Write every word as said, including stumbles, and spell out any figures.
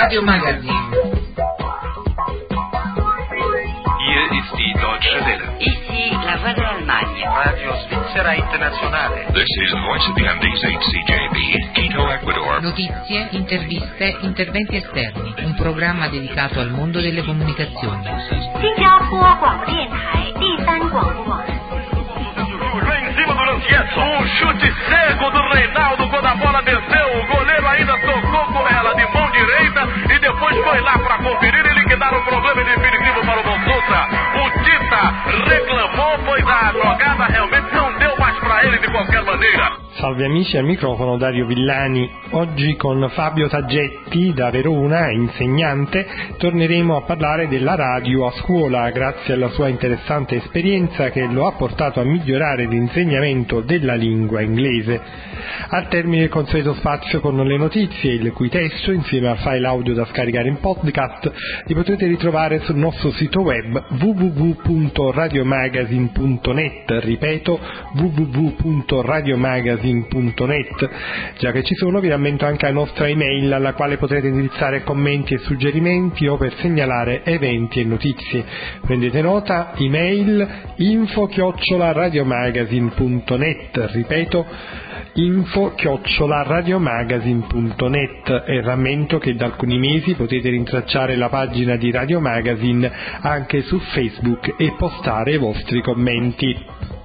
Radio Magazine. Hier ist die Deutsche Welle. Ici la voix de l'Allemagne. Radio Svizzera Internazionale. This is Voice of the Andes eight C J B, Quito, Ecuador. Notizie, interviste, interventi esterni. Un programma dedicato al mondo delle comunicazioni. 新加坡广播电台第三广播网。 Lá em cima do Lanchietto, um chute cego do Reinaldo quando a bola desceu. O goleiro ainda tocou com ela de mão direita e depois foi lá para conferir e liquidar o problema definitivo para o Bonsutra. O Tita reclamou, pois a jogada realmente não deu mais para ele de qualquer maneira. Salve amici, al microfono Dario Villani. Oggi con Fabio Taggetti da Verona, insegnante, torneremo a parlare della radio a scuola grazie alla sua interessante esperienza che lo ha portato a migliorare l'insegnamento della lingua inglese. Al termine il consueto spazio con le notizie, il cui testo, insieme al file audio da scaricare in podcast, li potrete ritrovare sul nostro sito web w w w punto radiomagazine punto net, ripeto w w w punto radiomagazine punto net. Già che ci sono, vi rammento anche la nostra email alla quale potrete indirizzare commenti e suggerimenti o per segnalare eventi e notizie. Prendete nota: email info chiocciola radiomagazine punto net, ripeto info chiocciola radiomagazine punto net, e rammento che da alcuni mesi potete rintracciare la pagina di Radio Magazine anche su Facebook e postare i vostri commenti.